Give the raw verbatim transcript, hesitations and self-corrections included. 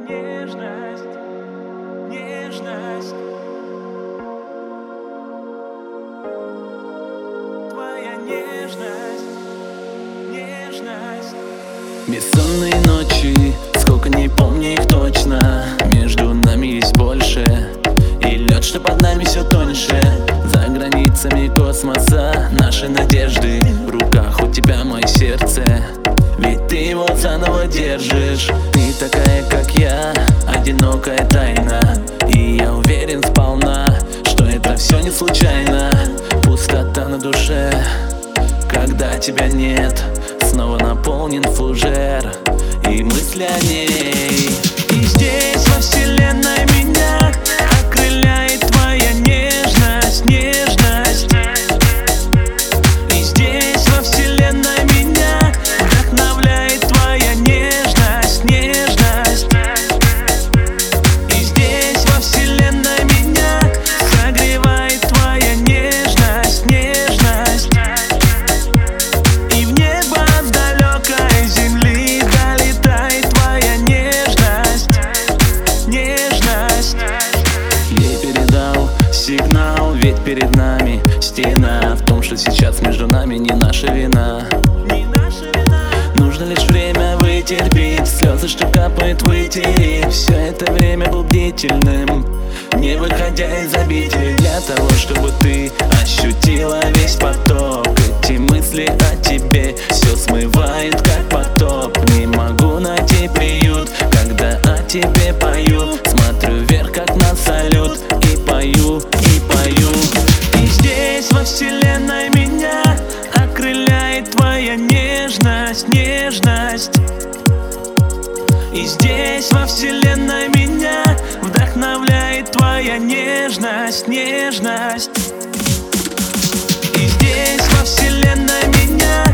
нежность, нежность, твоя нежность, нежность. Бессонные ночи, сколько не помню их точно. Между нами есть больше, и лед, что под нами все тоньше. За границами космоса наши надежды. В руках у тебя мое сердце, ведь ты его заново держишь. Ты такая, как я, одинокая тайна. И я уверен сполна, что это все не случайно. Пустота на душе, когда тебя нет. Снова наполнен фужер и мысли о ней. И здесь во вселенной меня окрыляет твоя нежность, нежность. И здесь во вселенной меня вдохновляет твоя нежность, нежность. И здесь во вселенной меня согревает твоя нежность, нежность. И в небо с далекой земли долетает твоя нежность, нежность. Ей передал сигнал, ведь перед нами стена. В том, что сейчас между нами не наша вина. Не наша вина. Нужно лишь время вытерпеть, слезы, что капают, вытереть. Все это время был бдительным, не выходя из обители, для того, чтобы ты ощутила весь поток. Эти мысли о тебе все смывает, как потоп. Не могу найти приют, когда о тебе пою. Смотрю вверх, как на салют, и пою, и пою. И здесь во вселенной меня окрыляет твоя нежность, нежность. И здесь во вселенной меня вдохновляет твоя нежность, нежность. И здесь во вселенной меня